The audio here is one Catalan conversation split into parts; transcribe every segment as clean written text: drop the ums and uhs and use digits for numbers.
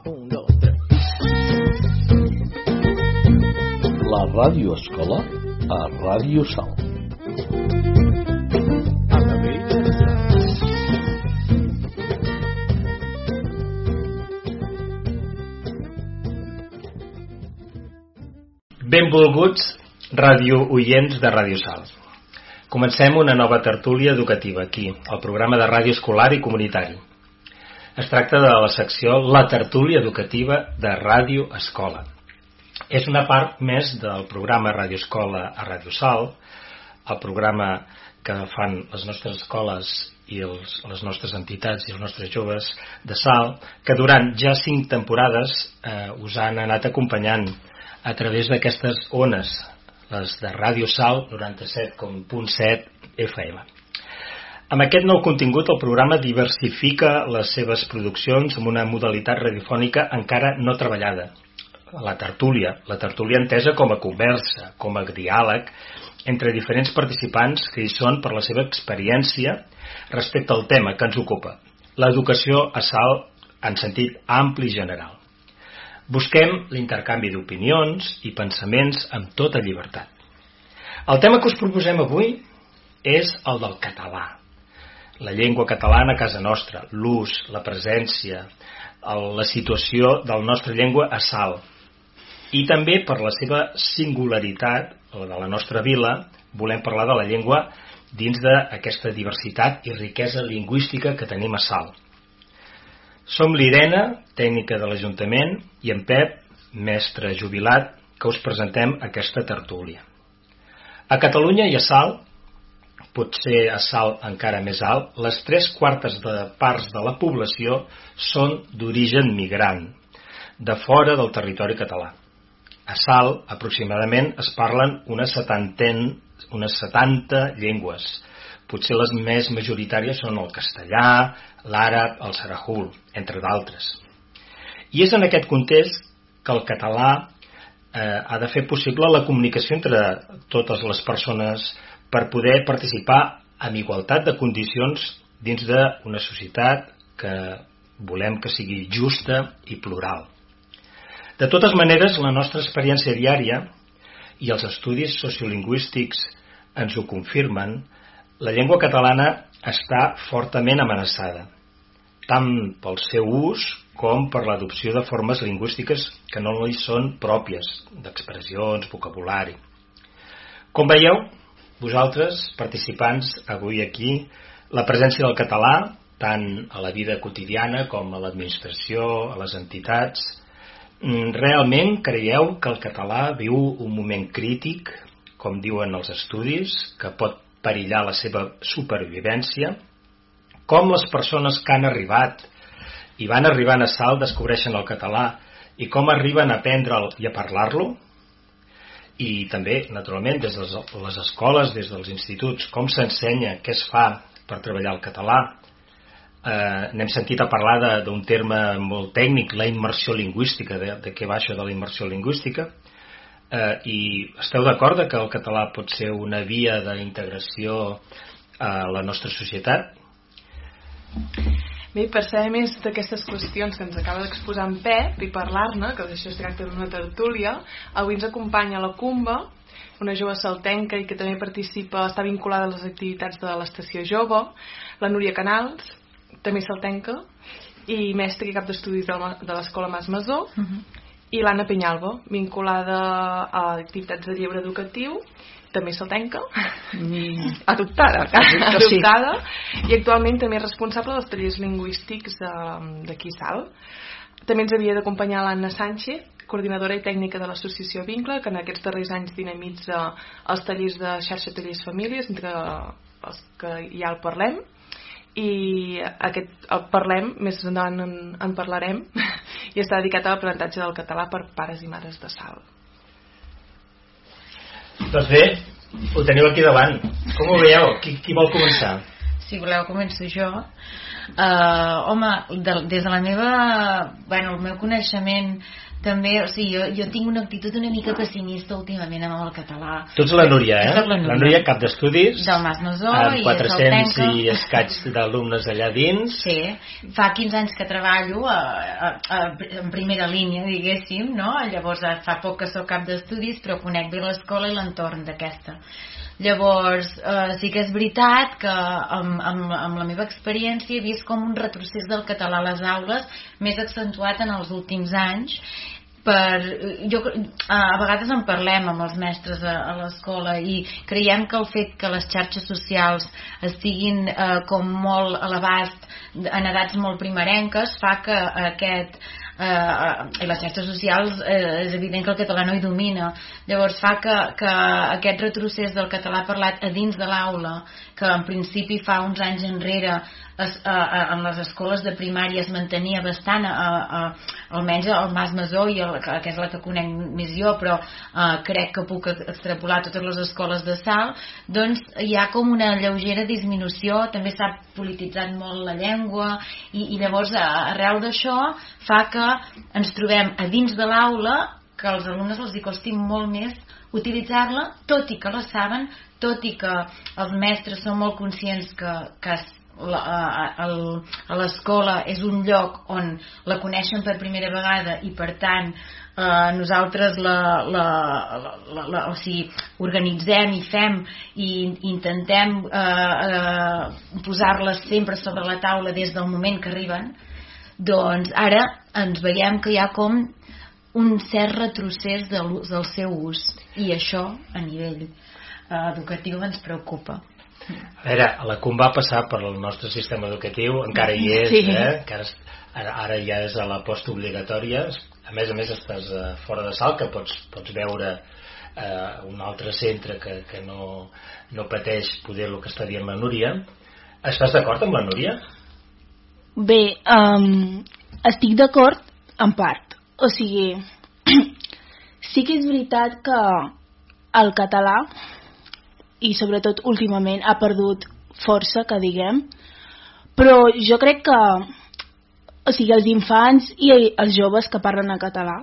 1, 2, 3. La Ràdio Escola a Ràdio Sal. Benvolguts ràdio oients de Ràdio Sal. Comencem una nova tertúlia educativa aquí, al programa de ràdio escolar i comunitari. Es tracta de la secció La Tertúlia Educativa de Ràdio Escola. És una part més del programa Ràdio Escola a Ràdio Sal, el programa que fan les nostres escoles i les nostres entitats i els nostres joves de Sal, que durant ja 5 temporades us han anat acompanyant a través d'aquestes ones, les de Ràdio Sal 97.7 FM. Amb aquest nou contingut el programa diversifica les seves produccions amb una modalitat radiofònica encara no treballada. La tertúlia entesa com a conversa, com a diàleg entre diferents participants que hi són per la seva experiència respecte al tema que ens ocupa, l'educació a Sal en sentit ampli i general. Busquem l'intercanvi d'opinions i pensaments amb tota llibertat. El tema que us proposem avui és el del català. La llengua catalana a casa nostra, l'ús, la presència, la situació de la nostra llengua a Sal. I també per la seva singularitat, la de la nostra vila, volem parlar de la llengua dins d'aquesta diversitat i riquesa lingüística que tenim a Sal. Som l'Irene, tècnica de l'Ajuntament, i en Pep, mestre jubilat, que us presentem aquesta tertúlia. A Catalunya i a Sal, potser a Sal encara més alt, les 3/4 parts de la població són d'origen migrant, de fora del territori català. A Sal, aproximadament, es parlen unes 70 llengües. Potser les més majoritàries són el castellà, l'àrab, el sarahul, entre d'altres. I és en aquest context que el català ha de fer possible la comunicació entre totes les persones per poder participar amb igualtat de condicions dins d'una societat que volem que sigui justa i plural. De totes maneres, la nostra experiència diària i els estudis sociolingüístics ens ho confirmen, la llengua catalana està fortament amenaçada, tant pel seu ús com per l'adopció de formes lingüístiques que no li són pròpies, d'expressions, vocabulari. Com veieu, vosaltres, participants avui aquí, la presència del català, tant a la vida quotidiana com a l'administració, a les entitats, realment creieu que el català viu un moment crític, com diuen els estudis, que pot perillar la seva supervivència? Com les persones que han arribat i van arribant a Sal descobreixen el català i com arriben a aprendre'l i a parlar-lo? I també, naturalment, des de les escoles, des dels instituts, com s'ensenya, què es fa per treballar el català? N'hem sentit a parlar d'un terme molt tècnic, la immersió lingüística, de què va això de la immersió lingüística, i esteu d'acord que el català pot ser una via d'integració a la nostra societat? Bé, per saber més d'aquestes qüestions que ens acaba d'exposar en Pep i parlar-ne, que d'això es tracta d'una tertúlia, avui ens acompanya la Cumba, una jove saltenca i que també participa, està vinculada a les activitats de l'Estació Jove, la Núria Canals, també saltenca, i mestre i cap d'estudis de l'Escola Mas Masó, i l'Anna Penyalba, vinculada a activitats de lleure educatiu, també saltenca, adoptada, i actualment també és responsable dels tallers lingüístics d'aquí Sal. També ens havia d'acompanyar l'Anna Sánchez, coordinadora i tècnica de l'associació Vincle, que en aquests darrers anys dinamitza els tallers de xarxa Tallers Famílies, entre els que ja el parlem, i el parlem, més endavant en parlarem, i està dedicat a l'aprenentatge del català per pares i mares de Sal. Doncs bé, ho teniu aquí davant. Com ho veieu? Qui vol començar? Si voleu, començo jo. Home, des de la meva... el meu coneixement també, o sigui, jo tinc una actitud una mica pessimista últimament amb el català. Tu ets la Núria, La Núria, cap d'estudis, del Mas Masó, amb i 400 i escaig d'alumnes allà dins. Sí, fa 15 anys que treballo en primera línia, diguéssim, no? Llavors fa poc que soc cap d'estudis, però conec bé l'escola i l'entorn d'aquesta. Llavors, sí que és veritat que amb la meva experiència he vist com un retrocés del català a les aules més accentuat en els últims anys. A vegades en parlem amb els mestres a l'escola i creiem que el fet que les xarxes socials estiguin com molt a l'abast en edats molt primerenques fa que i les xarxes socials és evident que el català no hi domina, llavors fa que aquest retrocés del català parlat a dins de l'aula, que en principi fa uns anys enrere en les escoles de primària es mantenia bastant, almenys al Mas Masó, que és la que conec més jo, però crec que puc extrapolar totes les escoles de Salt, doncs hi ha com una lleugera disminució, també s'ha polititzat molt la llengua i llavors arrel d'això fa que ens trobem a dins de l'aula que als alumnes els hi costi molt més utilitzar-la, tot i que la saben, tot i que els mestres són molt conscients que a l'escola és un lloc on la coneixen per primera vegada i per tant nosaltres o sigui, organitzem i fem i intentem posar-les sempre sobre la taula des del moment que arriben. Doncs ara ens veiem que hi ha com un cert retrocés del seu ús i això a nivell educatiu ens preocupa. A veure, la CUM va passar per el nostre sistema educatiu, encara hi és, encara ara ja és a la postobligatòria, a més estàs fora de Salt, que pots veure un altre centre que no pateix poder el que està dient la Núria. Estàs d'acord amb la Núria? Bé, estic d'acord en part, o sigui sí que és veritat que el català i sobretot últimament ha perdut força, que diguem, però jo crec que els infants i els joves que parlen en català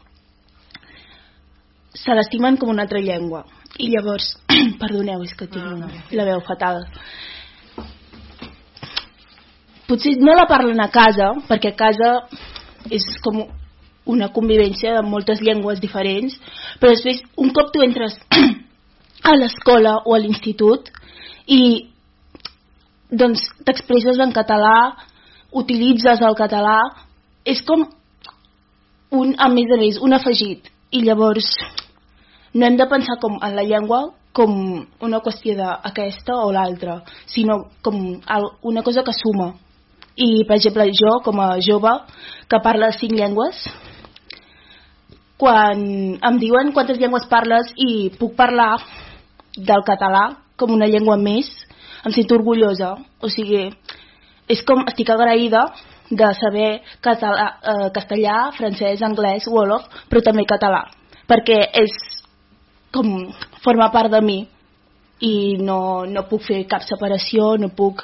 se l'estimen com una altra llengua i llavors, perdoneu, és que tinc la veu fatal, potser no la parlen a casa perquè a casa és com una convivència de moltes llengües diferents, però després un cop tu entres a l'escola o a l'institut i doncs t'expresses en català, utilitzes el català, és com a més un afegit i llavors no hem de pensar com en la llengua com una qüestió d'aquesta o l'altra, sinó com una cosa que suma. I per exemple jo com a jove que parla 5 llengües, quan em diuen quantes llengües parles i puc parlar del català com una llengua més, em sento orgullosa, o sigui és com estic agraïda de saber castellà, francès, anglès, wolof, però també català, perquè és com forma part de mi i no puc fer cap separació, no puc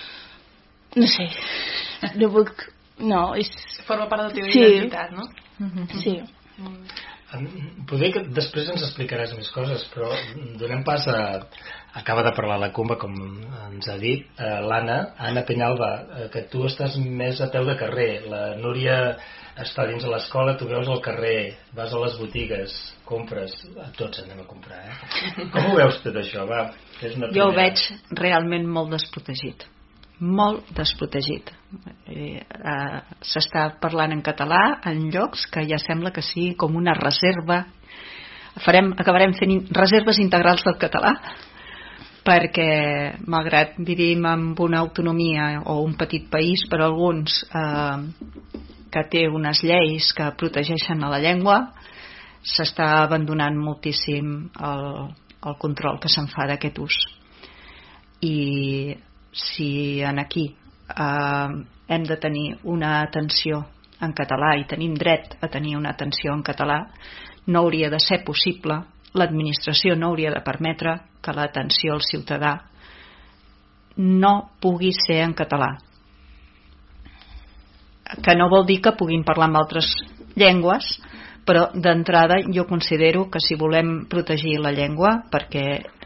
forma part de la teva identitat, no? Sí. Poder que després ens explicaràs més coses, però donem pas acaba de parlar la Cumba, com ens ha dit Anna Penyalba, que tu estàs més a peu de carrer, la Núria està dins de l'escola, tu veus al carrer, vas a les botigues, compres, tots anem a comprar, com ho veus tot això? Jo ho veig realment molt desprotegit, s'està parlant en català en llocs que ja sembla que sigui com una reserva, acabarem fent reserves integrals del català, perquè malgrat vivim amb una autonomia o un petit país per alguns que té unes lleis que protegeixen a la llengua, s'està abandonant moltíssim el control que se'n fa d'aquest ús. I si aquí hem de tenir una atenció en català i tenim dret a tenir una atenció en català, no hauria de ser possible, l'administració no hauria de permetre que l'atenció al ciutadà no pugui ser en català, que no vol dir que puguin parlar en altres llengües, però d'entrada jo considero que si volem protegir la llengua, perquè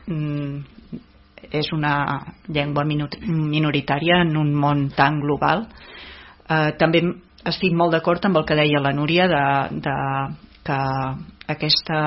és una llengua minoritària en un món tan global, també estic molt d'acord amb el que deia la Núria que aquesta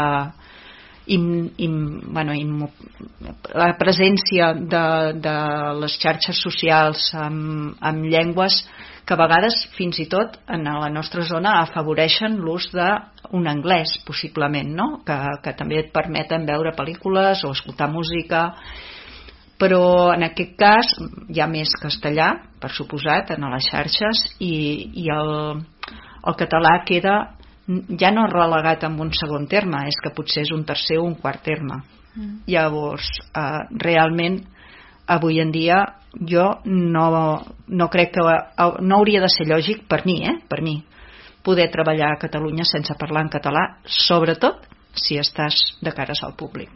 la presència de les xarxes socials amb llengües que a vegades fins i tot en la nostra zona afavoreixen l'ús d'un anglès possiblement, no? que també et permeten veure pel·lícules o escoltar música, però en aquest cas hi ha més castellà, per suposat, en les xarxes, i el català queda ja no relegat en un segon terme, és que potser és un tercer o un quart terme. Llavors, realment, avui en dia, jo no crec que no hauria de ser lògic per mi, poder treballar a Catalunya sense parlar en català, sobretot si estàs de cares al públic.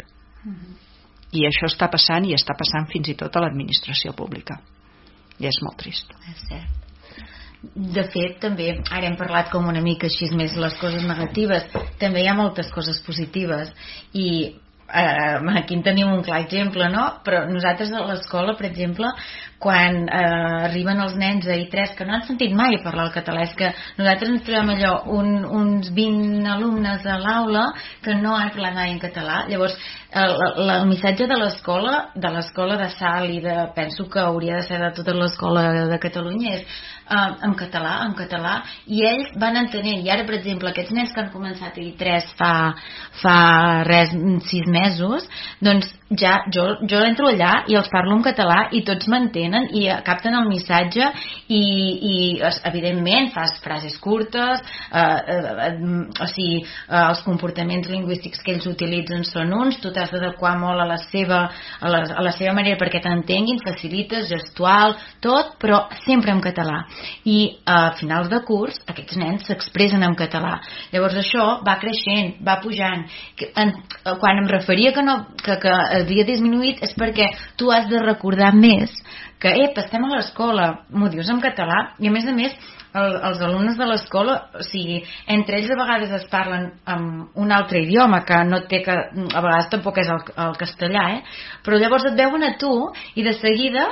I això està passant, i està passant fins i tot a l'administració pública. I és molt trist. És cert. De fet, també, ara hem parlat com una mica així més les coses negatives, també hi ha moltes coses positives, i aquí en tenim un clar exemple, no? Però nosaltres a l'escola, per exemple, quan arriben els nens a I3 que no han sentit mai parlar el català, és que nosaltres ens trobem allò uns 20 alumnes a l'aula que no han parlat mai en català. Llavors el missatge de l'escola de Salt, i penso que hauria de ser de tota l'escola de Catalunya, és en català, i ells van entenent. I ara, per exemple, aquests nens que han començat a I3 fa 6 mesos, doncs ja jo entro allà i els parlo en català i tots m'entenen i capten el missatge, i evidentment fas frases curtes, o sigui, els comportaments lingüístics que ells utilitzen són uns, tu t'has d'adequar molt a la seva manera perquè t'entenguin, facilites, gestual, tot, però sempre en català. I a finals de curs aquests nens s'expressen en català. Llavors això va creixent, va pujant. Quan em referia que havia disminuït és perquè tu has de recordar més que estem a l'escola, m'ho dius en català, i a més els alumnes de l'escola, o sigui, entre ells a vegades es parlen amb un altre idioma que no té, que a vegades tampoc és el castellà, però llavors et veuen a tu i de seguida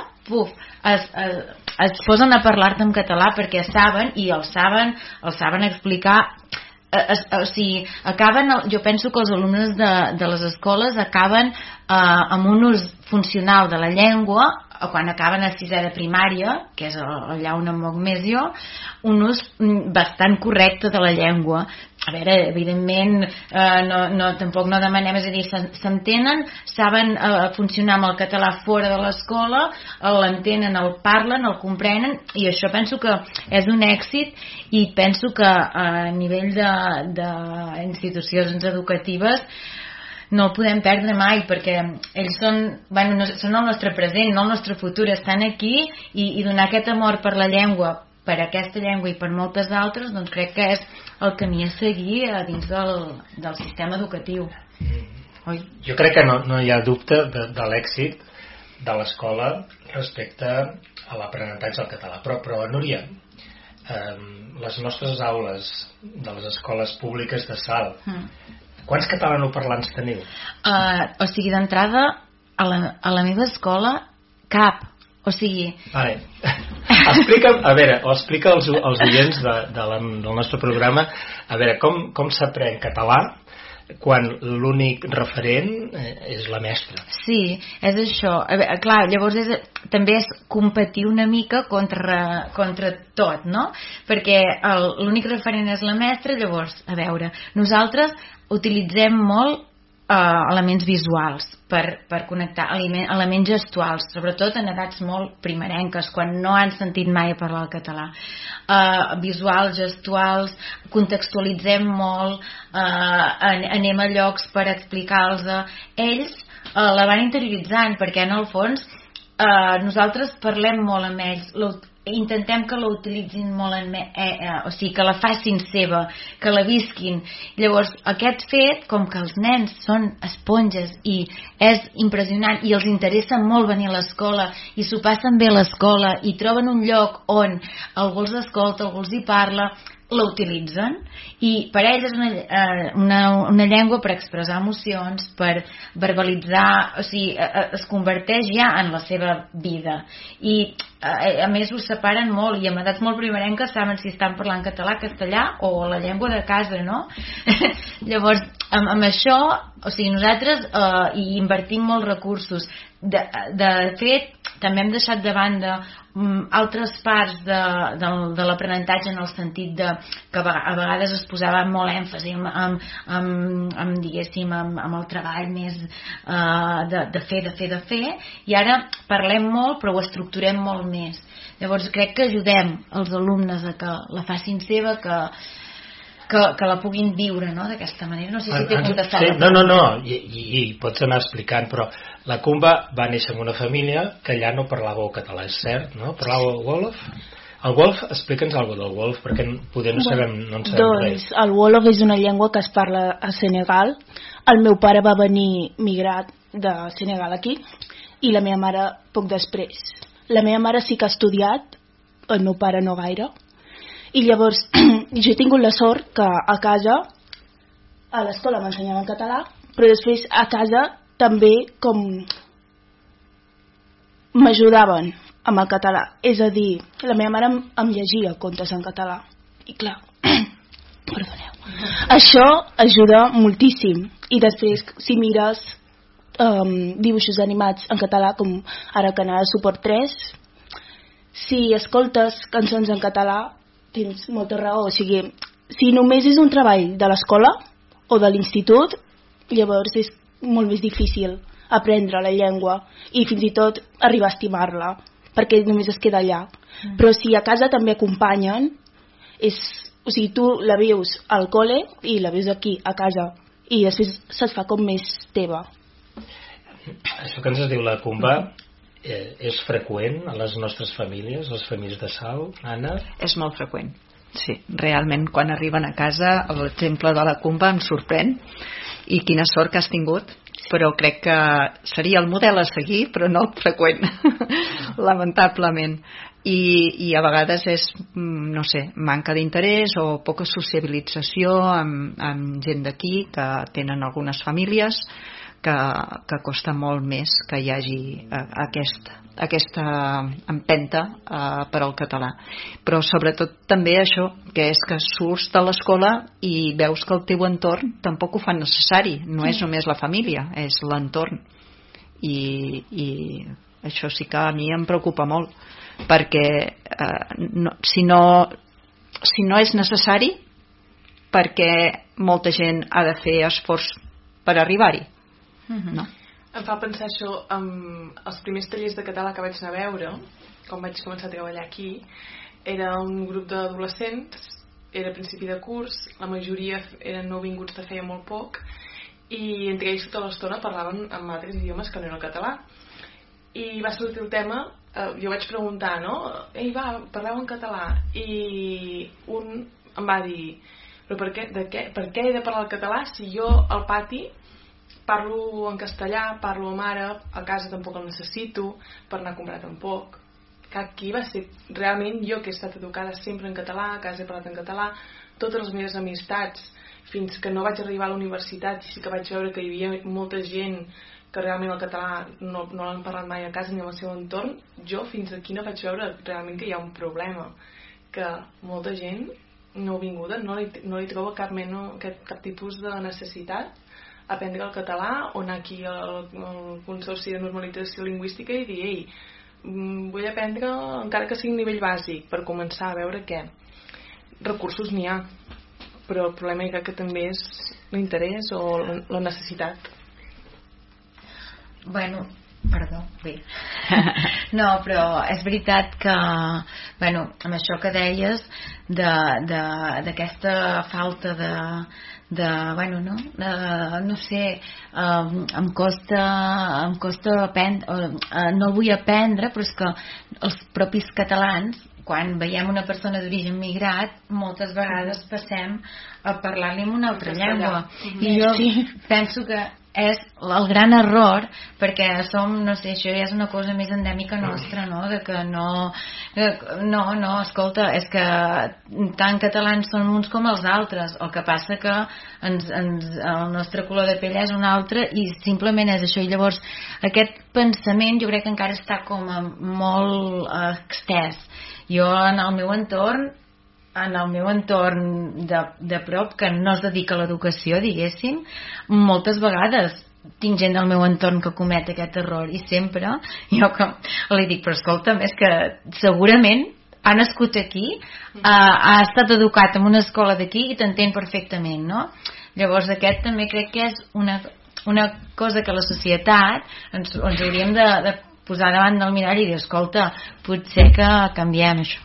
es posen a parlar-te en català perquè saben, i el saben explicar. O sigui, jo penso que els alumnes de les escoles acaben amb un ús funcional de la llengua, quan acaben a 6è de primària, que és allà on em moc més jo, un ús bastant correcte de la llengua. A veure, evidentment tampoc no demanem, és a dir, s'entenen, saben funcionar amb el català fora de l'escola, l'entenen, el parlen, el comprenen, i això penso que és un èxit, i penso que a nivell d'institucions educatives no el podem perdre mai, perquè ells són el nostre present, no el nostre futur, estan aquí, i donar aquest amor per la llengua, per aquesta llengua i per moltes altres, doncs crec que és el camí a seguir dins del sistema educatiu. Oi? Jo crec que no hi ha dubte de l'èxit de l'escola respecte a l'aprenentatge del català, però Núria, les nostres aules de les escoles públiques de Salt, quants catalanoparlants teniu? O sigui, d'entrada, a la meva escola, cap. O sigui... Vale. Explica als oients del nostre programa, a veure, com s'aprèn català quan l'únic referent és la mestra. Sí, és això. Clar, llavors també és competir una mica contra tot, no? Perquè l'únic referent és la mestra. Llavors, a veure, nosaltres utilitzem molt elements visuals per connectar, elements gestuals, sobretot en edats molt primerenques, quan no han sentit mai parlar el català. Visuals, gestuals, contextualitzem molt, anem a llocs per explicar-los. Ells la van interioritzant, perquè en el fons nosaltres parlem molt amb ells, intentem que la utilitzin molt, o sigui, que la facin seva, que la visquin. Llavors, aquest fet, com que els nens són esponges i és impressionant i els interessa molt venir a l'escola i s'ho passen bé a l'escola i troben un lloc on algú els escolta, algú els hi parla, la utilitzen i per ells és una llengua per expressar emocions, per verbalitzar, o sigui, es converteix ja en la seva vida i a més ho separen molt i amb edats molt primerenques saben si estan parlant català, castellà o la llengua de casa, no? Llavors amb això, o sigui, nosaltres hi invertim molts recursos. De fet, també hem deixat de banda altres parts de l'aprenentatge en el sentit que a vegades es posava molt èmfasi diguéssim, amb el treball més de fer, i ara parlem molt però ho estructurem molt més. Llavors crec que ajudem els alumnes a que la facin seva, que la puguin viure, no?, d'aquesta manera. No sé si t'he contestat. Sí, no, i pots anar explicant, però la Kumba va néixer en una família que allà no parlàveu català, és cert, no? Parlàveu Wolof? El Wolof, explica'ns alguna del Wolof, perquè poder no en sabem res. Doncs el Wolof és una llengua que es parla a Senegal. El meu pare va venir migrat de Senegal aquí i la meva mare poc després. La meva mare sí que ha estudiat, el meu pare no gaire. I llavors jo he tingut la sort que a casa a l'escola m'ensenyaven català, però després a casa també com m'ajudaven amb el català, és a dir, la meva mare em llegia contes en català i clar, perdoneu, això ajuda moltíssim. I després si mires dibuixos animats en català, com ara Canal Suport 3, si escoltes cançons en català tens molta raó, o sigui, si només és un treball de l'escola o de l'institut, llavors és molt més difícil aprendre la llengua i fins i tot arribar a estimar-la, perquè només es queda allà. Però si a casa també acompanyen, o sigui, tu la vius al col·le i la vius aquí, a casa, i després se't fa com més teva. Això que ens diu la Kumba és freqüent a les nostres famílies, les famílies de Salt, Anna? És molt freqüent, sí. Realment, quan arriben a casa, l'exemple de la Kumba em sorprèn i quina sort que has tingut, però crec que seria el model a seguir, però no el freqüent, lamentablement. I a vegades és, no sé, manca d'interès o poca sociabilització amb gent d'aquí que tenen algunes famílies que costa molt més que hi hagi aquesta empenta per al català. Però sobretot també això, que és que surts de l'escola i veus que el teu entorn tampoc ho fa necessari, no és només la família, és l'entorn. I això sí que a mi em preocupa molt, perquè si no és necessari, perquè molta gent ha de fer esforç per arribar-hi. No? Em fa pensar això amb els primers tallers de català que vaig anar a veure quan vaig començar a treballar aquí. Era un grup d'adolescents, era a principi de curs, la majoria eren nouvinguts de feia molt poc i entre ells tota l'estona parlaven en altres idiomes que no era el català i va sortir el tema, jo vaig preguntar, no? Ei, va, parleu en català, i un em va dir, però per què he de parlar el català si jo al pati parlo en castellà, parlo amb mare, a casa tampoc el necessito, per anar a comprar tampoc. Que aquí va ser realment jo que he estat educada sempre en català, a casa he parlat en català, totes les meves amistats, fins que no vaig arribar a la universitat i sí que vaig veure que hi havia molta gent que realment el català no l'han parlat mai a casa ni al seu entorn, jo fins aquí no vaig veure realment que hi ha un problema, que molta gent nouvinguda no li troba cap tipus de necessitat aprendre el català o anar aquí al Consorci de Normalització Lingüística i dir, ei, vull aprendre encara que sigui nivell bàsic per començar a veure què. Recursos n'hi ha, però el problema crec que també és l'interès o la necessitat. Bueno, perdó, bé. No, però és veritat que, bueno, amb això que deies d'aquesta falta bueno, no? No sé, em costa aprendre, no el vull aprendre, però és que els propis catalans, quan veiem una persona d'origen migrat, moltes vegades passem a parlar-li en una altra llengua. I jo penso que és el gran error, perquè som, no sé, això ja és una cosa més endèmica nostra, no? De que no, escolta, és que tant catalans són uns com els altres, el que passa que el nostre color de pell és un altre i simplement és això. I llavors aquest pensament jo crec que encara està com a molt extès. Jo en el meu entorn de prop, que no es dedica a l'educació, diguéssim, moltes vegades tinc gent del meu entorn que comet aquest error i sempre jo que li dic, però escolta'm, és que segurament ha nascut aquí, ha estat educat en una escola d'aquí i t'entén perfectament, no? Llavors aquest també crec que és una cosa que la societat ens hauríem de posar davant del mirall i dir, escolta, potser que canviem això.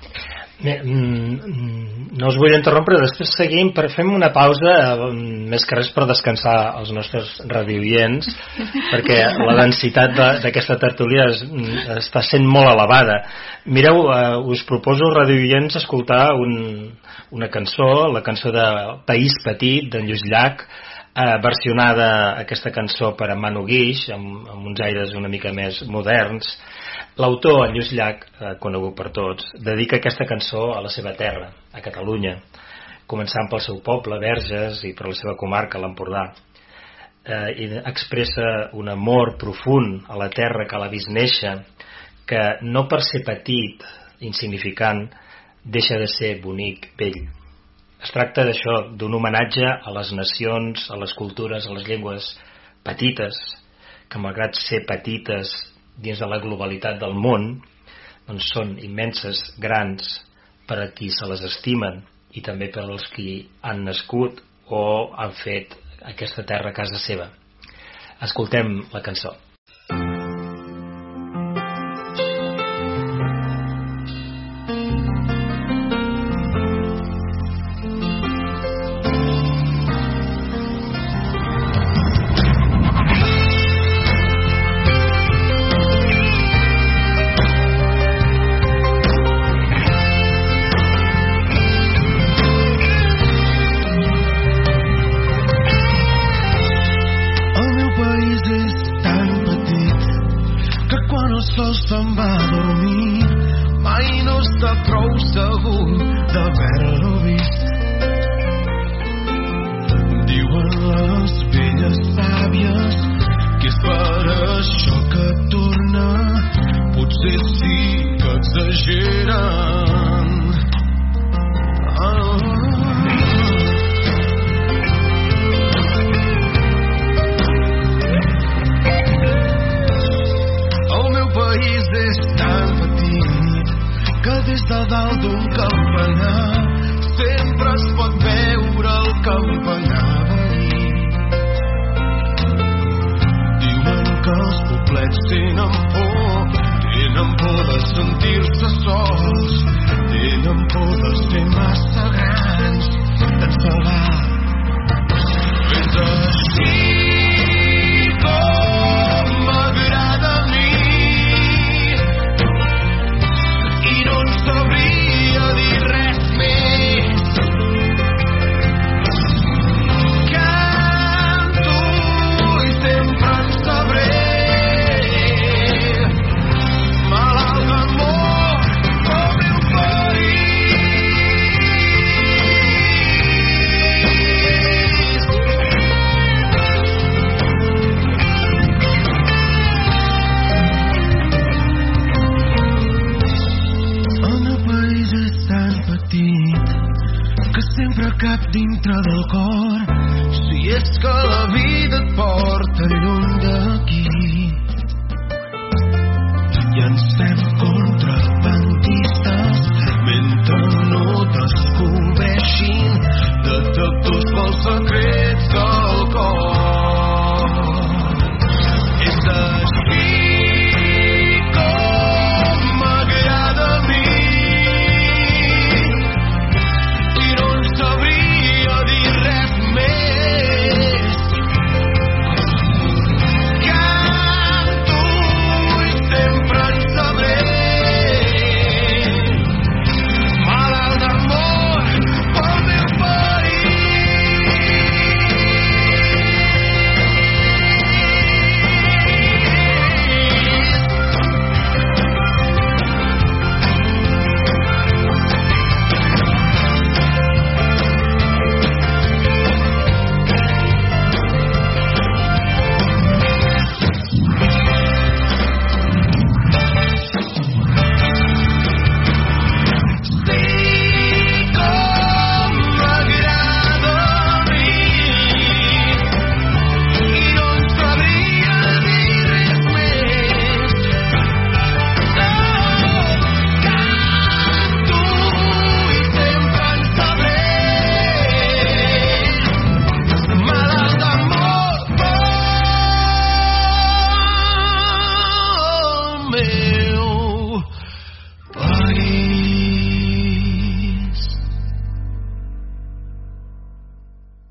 No us vull interrompre, després seguim, fem una pausa, més que res per descansar els nostres radioients, perquè la densitat d'aquesta tertúlia està sent molt elevada. Mireu, us proposo, radioients, escoltar una cançó, la cançó de País Petit, d'en Lluís Llach, versionada aquesta cançó per en Manu Guix, amb uns aires una mica més moderns. L'autor, en Lluís Llach, conegut per tots, dedica aquesta cançó a la seva terra, a Catalunya, començant pel seu poble, Verges, i per la seva comarca, l'Empordà. I expressa un amor profund a la terra que l'ha vist néixer, que no per ser petit, insignificant, deixa de ser bonic, bell. Es tracta d'això, d'un homenatge a les nacions, a les cultures, a les llengües petites, que malgrat ser petites dins de la globalitat del món, doncs són immenses, grans per a qui se les estimen i també per als qui han nascut o han fet aquesta terra a casa seva. Escoltem la cançó.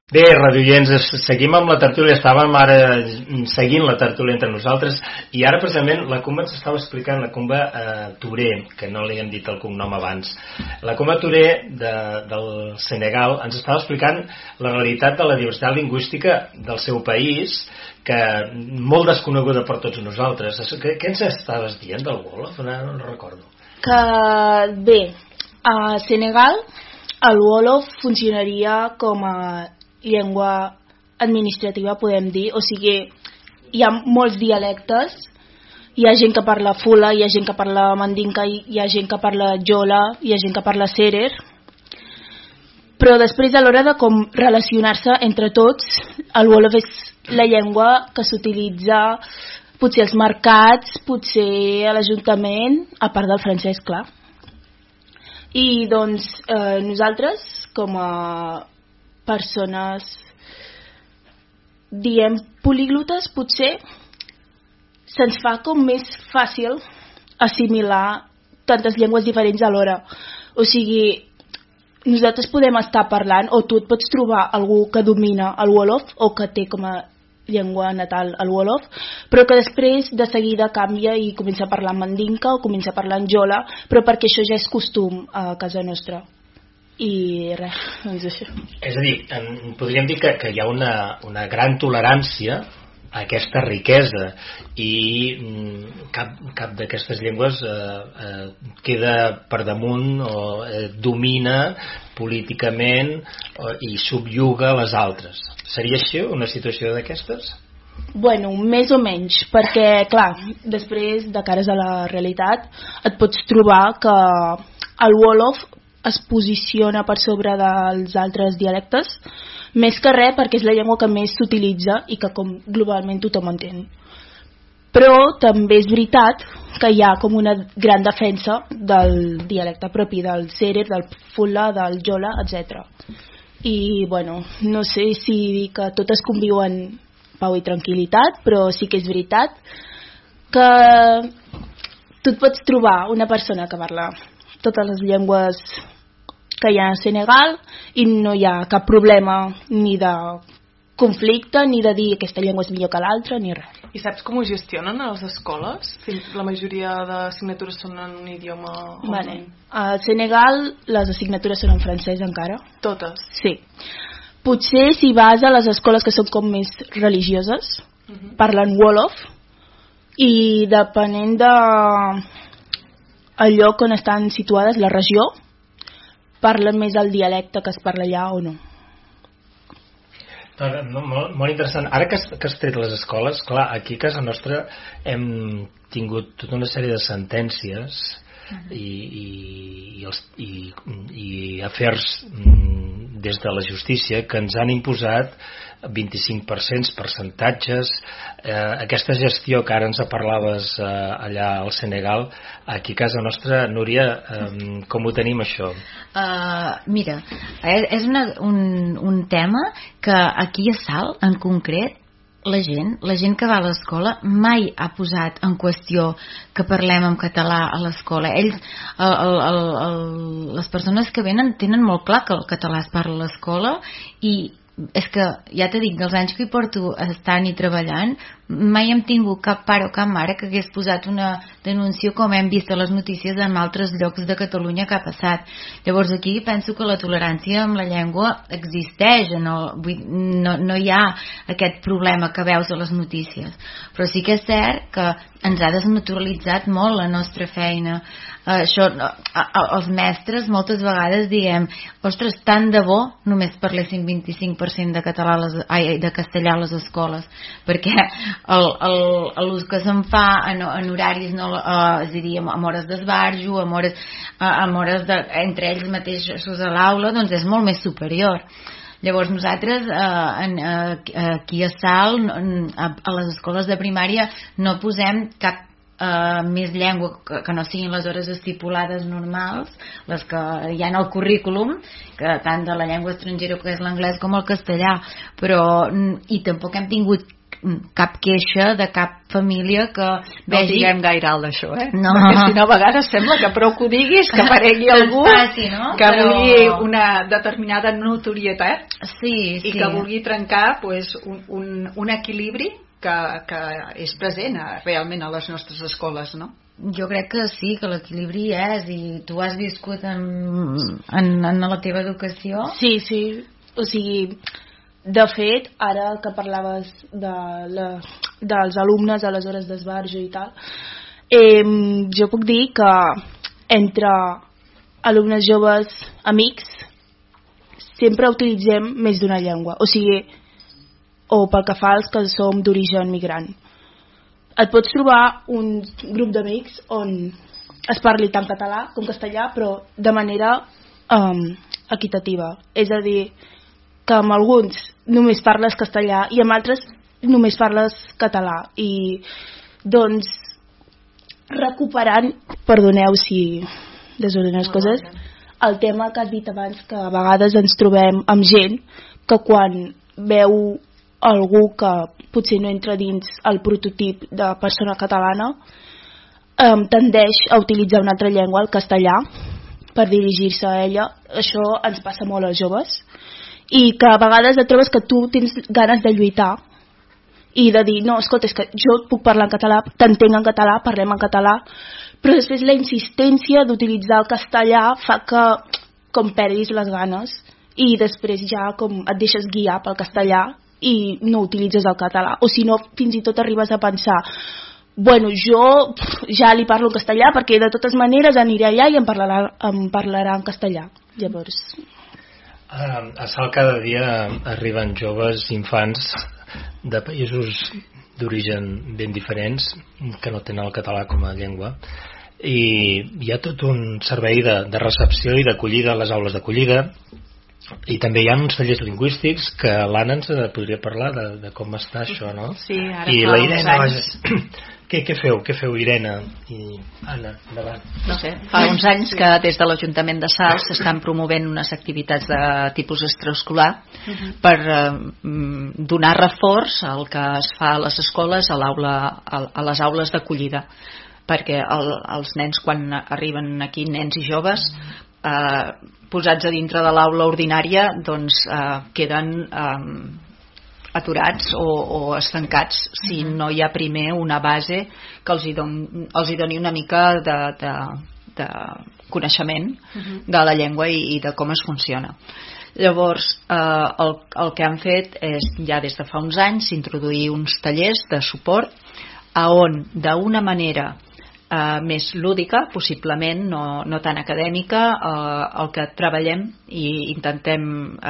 Bé, radioients, seguim amb la tertúlia, estàvem ara seguint la tertúlia entre nosaltres i ara precisament la Cumba ens estava explicant, la Cumba Touré, que no li hem dit el cognom abans. La Cumba Touré del Senegal ens estava explicant la realitat de la diversitat lingüística del seu país, que molt desconeguda per tots nosaltres. Què ens estaves dient del Wolof? No recordo. Que bé, a Senegal el Wolof funcionaria com a llengua administrativa, podem dir, o sigui, hi ha molts dialectes, hi ha gent que parla Fula, hi ha gent que parla Mandinka, hi ha gent que parla Jola, hi ha gent que parla Serer, però després a l'hora de com relacionar-se entre tots, el Wolof és la llengua que s'utilitza potser als mercats, potser a l'Ajuntament, a part del francès, clar. I doncs nosaltres, com a persones diem políglotes, potser se'ns fa com més fàcil assimilar tantes llengües diferents alhora. O sigui, nosaltres podem estar parlant, o tu et pots trobar algú que domina el Wolof o que té com a llengua natal el Wolof, però que després de seguida canvia i comença a parlar en Mandinka o comença a parlar en Jola, però perquè això ja és costum a casa nostra. I res, doncs això. És a dir, podríem dir que hi ha una gran tolerància a aquesta riquesa i cap d'aquestes llengües queda per damunt o domina políticament i subjuga les altres. Seria així una situació d'aquestes? Bueno, més o menys, perquè clar, després de cares a la realitat et pots trobar que el Wolof es posiciona per sobre dels altres dialectes, més que res perquè és la llengua que més s'utilitza i que com globalment tothom entén. Però també és veritat que hi ha com una gran defensa del dialecte propi, del Serer, del Fula, del Jola, etc. I bueno, no sé si dir que totes conviuen pau i tranquil·litat, però sí que és veritat que tu et pots trobar una persona que parla totes les llengües que hi ha a Senegal i no hi ha cap problema ni de conflicte ni de dir aquesta llengua és millor que l'altra ni res. I saps com ho gestionen a les escoles? Si la majoria d'assignatures són en un idioma... Vale. A Senegal les assignatures són en francès encara. Totes? Sí. Potser si vas a les escoles que són com més religioses, parlen Wolof i depenent de el lloc on estan situades, la regió, parlen més el dialecte que es parla allà o no. Molt interessant. Ara que has tret les escoles, clar, aquí a casa nostra hem tingut tota una sèrie de sentències i afers des de la justícia que ens han imposat 25% percentatges. Aquesta gestió que ara ens parlaves allà al Senegal, aquí a casa nostra, Núria, com ho tenim això? Mira, és un tema que aquí a Salt en concret la gent que va a l'escola mai ha posat en qüestió que parlem en català a l'escola. Ells, les persones que venen tenen molt clar que el català es parla a l'escola i és que, ja t'he dit, dels anys que hi porto estant i treballant, mai hem tingut cap pare o cap mare que hagués posat una denúncia com hem vist a les notícies en altres llocs de Catalunya que ha passat. Llavors aquí penso que la tolerància amb la llengua existeix, no hi ha aquest problema que veus a les notícies, però sí que és cert que ens ha desnaturalitzat molt la nostra feina. Això, els mestres moltes vegades diem, ostres, tant de bo només parlessin 25% de castellà a les escoles, perquè l'ús que se'n fa en horaris, és a dir, en hores d'esbarjo, en hores entre ells mateixos a l'aula, doncs és molt més superior. Llavors nosaltres aquí a Salt, a les escoles de primària, no posem cap més llengua que no siguin les hores estipulades normals, les que hi ha en el currículum, que tant de la llengua estrangera que és l'anglès com el castellà, però i tampoc hem tingut cap queixa de cap família que no vegi... diguem gaire alt això, No. Perquè si no a vegades sembla que prou que ho diguis, que aparegui algú Passi, no? que vulgui una determinada notorietat Sí. i que vulgui trencar pues, un equilibri que és present realment a les nostres escoles, no? Jo crec que sí, que l'equilibri és, i tu has viscut en la teva educació. Sí, o sigui, de fet, ara que parlaves dels alumnes a les hores d'esbarjo i tal, jo puc dir que entre alumnes joves, amics, sempre utilitzem més d'una llengua, o sigui, o pel que fa als que som d'origen migrant. Et pots trobar un grup d'amics on es parli tant català com castellà, però de manera equitativa. És a dir, que amb alguns només parles castellà i amb altres només parles català. I doncs recuperant, perdoneu si desordeno les coses, el tema que has dit abans, que a vegades ens trobem amb gent que quan veu algú que potser no entra dins el prototip de persona catalana tendeix a utilitzar una altra llengua, el castellà, per dirigir-se a ella. Això ens passa molt als joves, i que a vegades et trobes que tu tens ganes de lluitar i de dir, no, escolta, és que jo puc parlar en català, t'entenc en català, parlem en català, però després la insistència d'utilitzar el castellà fa que com perdis les ganes i després ja com et deixes guiar pel castellà i no utilitzes el català, o si no fins i tot arribes a pensar, bueno, jo ja li parlo en castellà perquè de totes maneres aniré allà i em parlarà en castellà. Llavors a Salt cada dia arriben joves, infants de països d'origen ben diferents que no tenen el català com a llengua, i hi ha tot un servei de recepció i d'acollida a les aules d'acollida, i també hi ha uns tallers lingüístics que l'Anna ens podria parlar de com està això, no? Sí, ara i fa la uns Irene, anys. Què feu, Irene i Anna, endavant. No sé, fa uns anys que des de l'Ajuntament de Salt s'estan promovent unes activitats de tipus extraescolar per donar reforç al que es fa a les escoles, a les aules d'acollida, perquè els nens quan arriben aquí, nens i joves, posats a dintre de l'aula ordinària, doncs queden aturats o estancats si no hi ha primer una base que els hi doni una mica de coneixement de la llengua i de com es funciona. Llavors el que han fet és ja des de fa uns anys introduir uns tallers de suport on d'una manera més lúdica, possiblement no tan acadèmica, el que treballem i intentem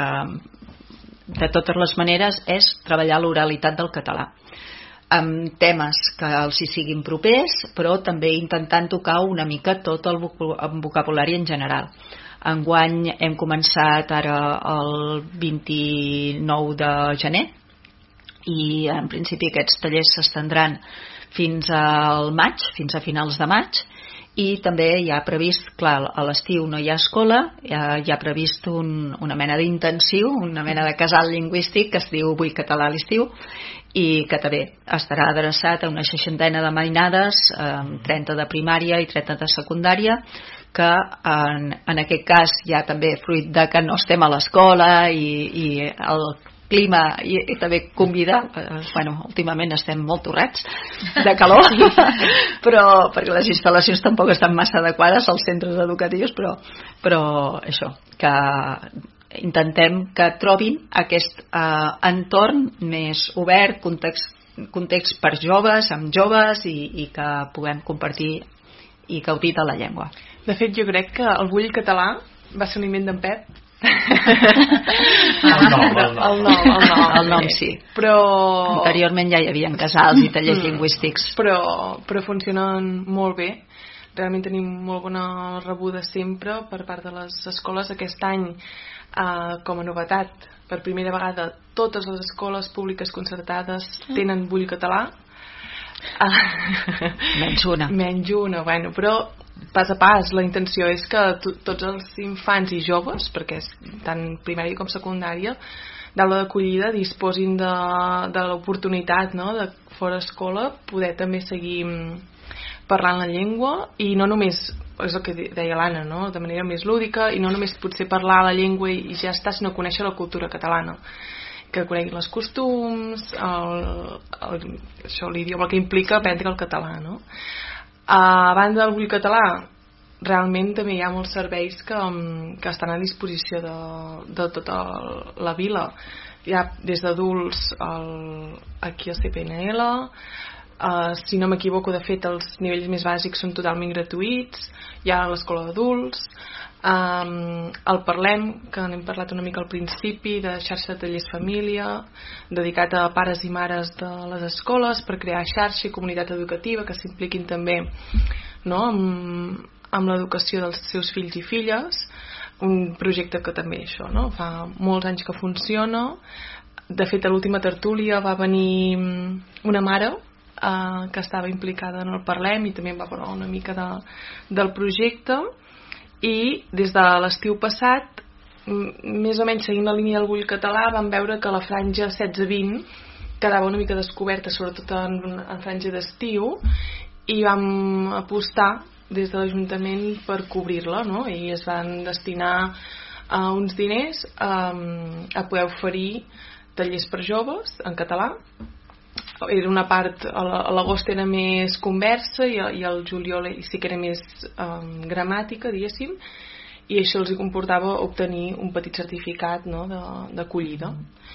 de totes les maneres és treballar l'oralitat del català amb temes que els hi siguin propers, però també intentant tocar una mica tot el vocabulari en general. Enguany hem començat ara el 29 de gener i en principi aquests tallers s'estendran fins al maig, fins a finals de maig, i també hi ha previst, clar, a l'estiu no hi ha escola, hi ha previst una mena d'intensiu, una mena de casal lingüístic que es diu Vull català a l'estiu, i que també estarà adreçat a una 60 de mainades, 30 de primària i 30 de secundària, que en aquest cas ja també fruit de que no estem a l'escola i el clima i també convida, últimament estem molt torrats de calor, però perquè les instal·lacions tampoc estan massa adequades als centres educatius, però això, que intentem que trobin aquest entorn més obert, context per joves, amb joves, i que puguem compartir i gaudir de la llengua. De fet, jo crec que el Vull català va ser un invent d'en Pep. El nom sí, però anteriorment ja hi havia casals i tallers lingüístics, però funcionen molt bé. Realment tenim molt bona rebuda sempre per part de les escoles. Aquest any, com a novetat, per primera vegada totes les escoles públiques concertades tenen Vull català, menys una, bueno, però pas a pas. La intenció és que tots els infants i joves, perquè és tant primària com secundària, d'aula d'acollida disposin de l'oportunitat, no?, de fora escola poder també seguir parlant la llengua, i no només, és el que deia l'Anna, no?, de manera més lúdica, i no només potser parlar la llengua i ja està, sinó conèixer la cultura catalana, que coneguin els costums, l'idioma que implica aprendre el català, no? A banda del Vull Català, realment també hi ha molts serveis que estan a disposició de tota la vila. Hi ha des d'adults aquí al CPNL, si no m'equivoco, de fet els nivells més bàsics són totalment gratuïts, hi ha l'escola d'adults, el Parlem, que n'hem parlat una mica al principi, de xarxa de tallers família, dedicat a pares i mares de les escoles per crear xarxa i comunitat educativa que s'impliquin també, no?, amb l'educació dels seus fills i filles, un projecte que també això, no?, fa molts anys que funciona. De fet, a l'última tertúlia va venir una mare que estava implicada en el Parlem i també em va parlar una mica del projecte, i des de l'estiu passat, més o menys seguint la línia del Vull Català, vam veure que la franja 16-20 quedava una mica descoberta, sobretot en franja d'estiu, i vam apostar des de l'Ajuntament per cobrir-la, no?, i es van destinar uns diners a poder oferir tallers per joves en català. Era una part, a l'agost era més conversa i al juliol sí que era més gramàtica, diguéssim, i això els comportava obtenir un petit certificat, no?, d'acollida.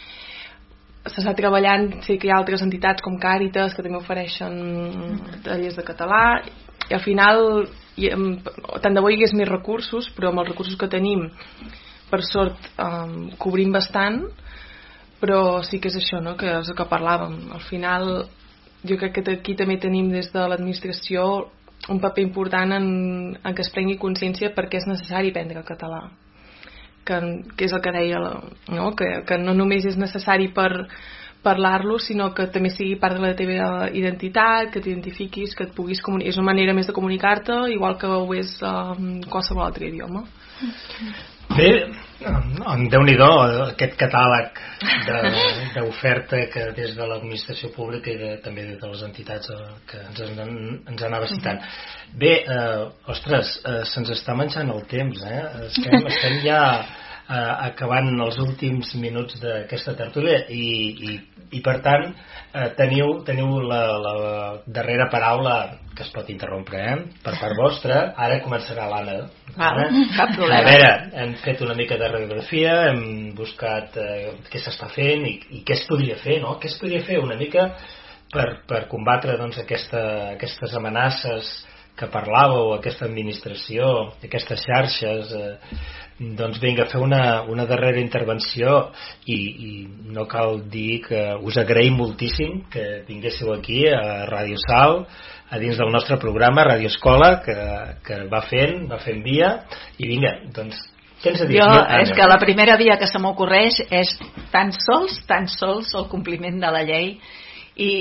S'està treballant, sé que hi ha altres entitats com Càritas que també ofereixen tallers de català, i al final tant de bo hi hagués més recursos, però amb els recursos que tenim per sort cobrim bastant, però sí que és això, no?, que és el que parlàvem. Al final jo crec que aquí també tenim des de l'administració un paper important en que es prengui consciència perquè és necessari aprendre el català, que és el que deia, no?, que no només és necessari per parlar-lo, sinó que també sigui part de la teva identitat, que t'identifiquis, que et puguis comunicar. És una manera més de comunicar-te, igual que ho és qualsevol altre idioma. Bé, Déu-n'hi-do aquest catàleg d'oferta que des de l'administració pública i també des de les entitats que ens anava citant. Bé, ostres, se'ns està menjant el temps, estem ja acabant els últims minuts d'aquesta tertúlia i per tant teniu la darrera paraula, que es pot interrompre per part vostra. Ara començarà l'Anna. Cap problema. A veure, hem fet una mica de radiografia, hem buscat què s'està fent i què es podria fer, no? Què es podria fer una mica per combatre, doncs, aquestes amenaces que parlàveu, aquesta administració, aquestes xarxes. Doncs vinga, fer una darrera intervenció i no cal dir que us agraïm moltíssim que vinguéssiu aquí a Ràdio Sal, a dins del nostre programa Ràdio Escola, que va fent via, i vinga, doncs què ens ha dit? És que la primera via que se m'ocorreix és tan sols el compliment de la llei i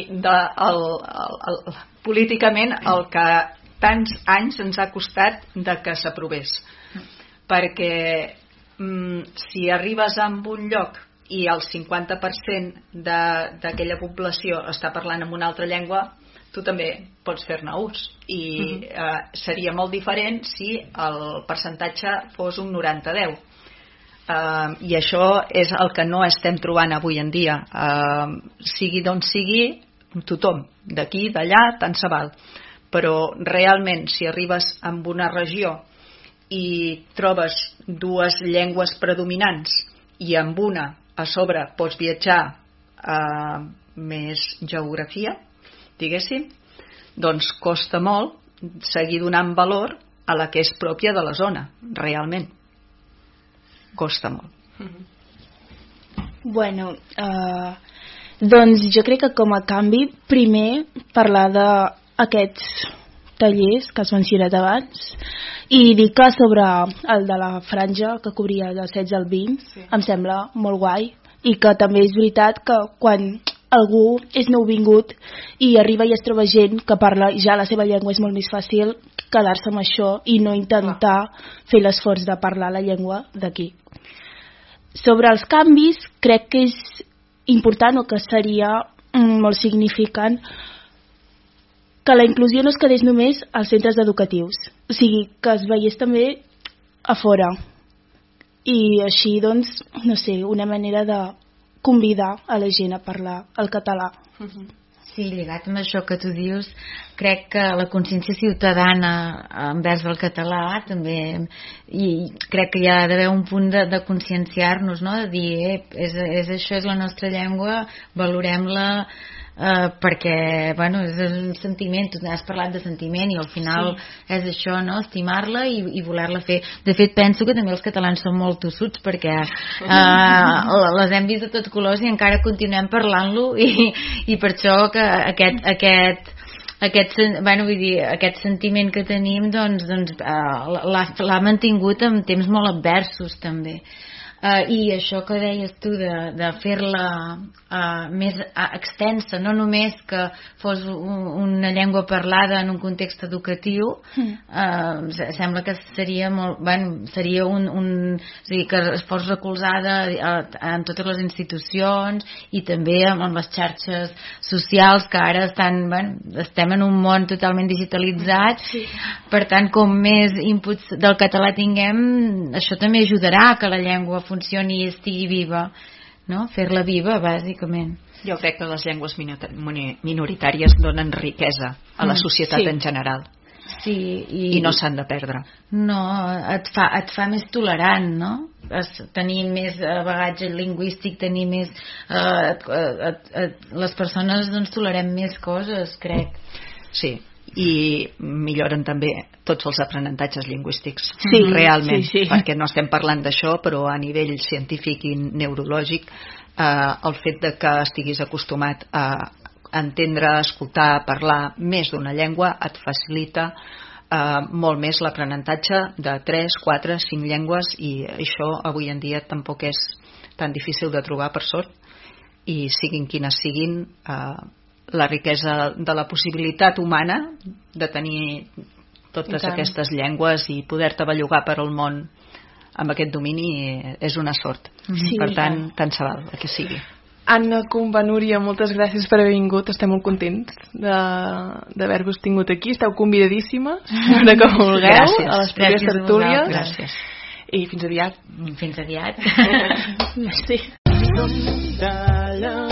políticament el que tants anys ens ha costat de que s'aprovés, perquè si arribes a un lloc i el 50% d'aquella població està parlant en una altra llengua, tu també pots fer-ne ús i seria molt diferent si el percentatge fos un 90-10. I això és el que no estem trobant avui en dia. Sigui d'on sigui, tothom, d'aquí, d'allà, tant se val. Però realment, si arribes a una regió i trobes dues llengües predominants i amb una a sobre pots viatjar a més geografia, diguéssim, doncs costa molt seguir donant valor a la que és pròpia de la zona, realment. Costa molt. Bueno, doncs jo crec que com a canvi, primer parlar d'aquests tallers que has mencionat abans i dir que sobre el de la franja que cobria del 16 al 20 em sembla molt guai i que també és veritat que quan algú és nouvingut i arriba i es troba gent que parla ja la seva llengua, és molt més fàcil quedar-se amb això i no intentar fer l'esforç de parlar la llengua d'aquí. sobre els canvis, crec que és important, o que seria molt significant, que la inclusió no es quedés només als centres educatius, o sigui, que es veiés també a fora, i així, doncs, no sé, una manera de convidar a la gent a parlar el català. Sí, lligat amb això que tu dius, crec que la consciència ciutadana envers el català també, i crec que hi ha d'haver un punt de conscienciar-nos, no? De dir, això és la nostra llengua, valorem-la, perquè, bueno, és el sentiment, tu has parlat de sentiment i al final és això, no? Estimar-la i voler-la fer. De fet, penso que també els catalans són molt tossuts, perquè les hem vist de tots colors i encara continuem parlant-lo, i per això que aquest sentiment que tenim l'ha mantingut en temps molt adversos també. I això que deies tu de fer-la més extensa, no només que fos una llengua parlada en un context educatiu, sembla que seria seria o sigui, que es fos recolzada en totes les institucions i també en les xarxes socials, que ara estem en un món totalment digitalitzat. Per tant, com més inputs del català tinguem, això també ajudarà que la llengua funcioni i estigui viva, no? Fer-la viva, bàsicament. Jo crec que les llengües minoritàries donen riquesa a la societat en general. Sí, i no s'han de perdre. No, et fa més tolerant, no? Tenir més bagatge lingüístic, tenir més... les persones doncs tolerem més coses, crec. Sí, i milloren també tots els aprenentatges lingüístics, realment, perquè no estem parlant d'això, però a nivell científic i neurològic el fet de que estiguis acostumat a entendre, escoltar, parlar més d'una llengua et facilita molt més l'aprenentatge de 3, 4, 5 llengües, i això avui en dia tampoc és tan difícil de trobar, per sort, i siguin quines siguin, la riquesa de la possibilitat humana de tenir totes aquestes llengües i poder-te bellugar per al món amb aquest domini és una sort. Per tant, tant se val que sigui. Anna, Cumba, Núria, moltes gràcies per haver vingut. Estem molt contents d'haver-vos tingut aquí. Esteu convidadíssimes de que vulgueu a les properes tertúlies. Gràcies. I fins aviat. Fins aviat. Merci.